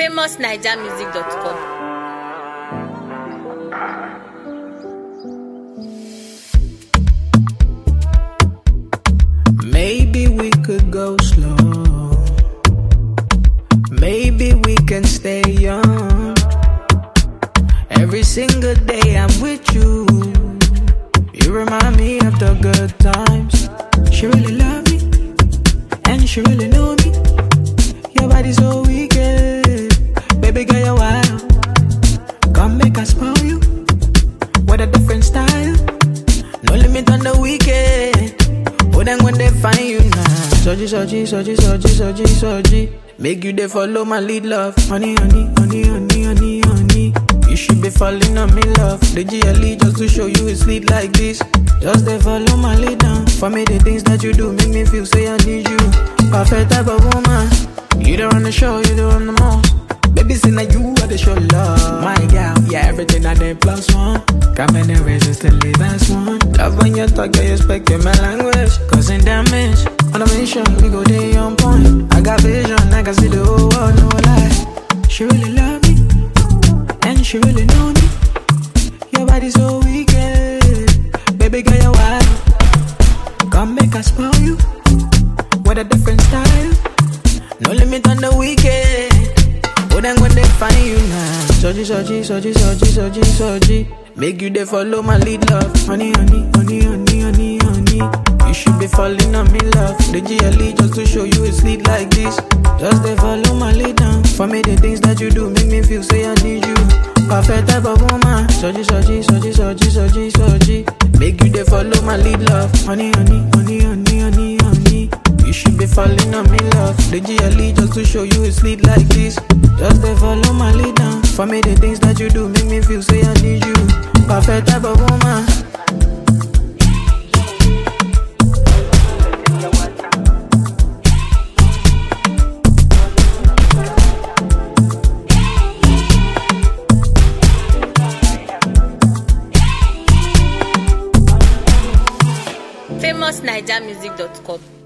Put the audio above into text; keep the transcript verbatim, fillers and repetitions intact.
famous naija music dot com. Maybe we could go slow. Maybe we can stay young. Every single day I'm with you. You remind me of the good times. She really love me, and she really know me. Your body so wicked, baby girl you're wild. Come make us spoil you with a different style. No limit on the weekend. Oh, then when they find you now, Soji, Soji, Soji, Soji, Soji, Soji. Make you they follow my lead, love. Honey, honey, honey, honey, honey, honey. You should be falling on me, love. The G L E just to show you it's sweet like this. Just they follow my lead down. For me, the things that you do make me feel say I need you. Perfect type of woman. You don't run the show, you don't run the most. Baby, say now you are the show love. My girl, yeah, everything I did plus one. Come in and resist the last one. Love when you talk, I expect in my language. Causing damage. On a mission, we go day on point. I got vision, I can see the whole world, no lie. She really love me, and she really know me. Your body so wicked, baby girl you're wild. Come make us spoil you with a different style. No limit on the weekend. Oh, then when they find you now, Soji, Soji, Soji, Soji, Soji, Soji. Make you they follow my lead, love. Honey, honey, honey, honey, honey, honey. You should be falling on me, love. The G L E just to show you it's sweet like this. Just they follow my lead down. For me, the things that you do make me feel say I need you. Perfect type of woman. Soji, Soji, Soji, Soji, Soji, Soji. Make you they follow my lead, love. Honey, honey, honey, honey, honey, honey. You should be falling on me, love. The G L E just to show you it's sweet like this. Just they follow my lead down. For me, the things that you do make me feel say I need you. Perfect type of woman. famous naija music dot com.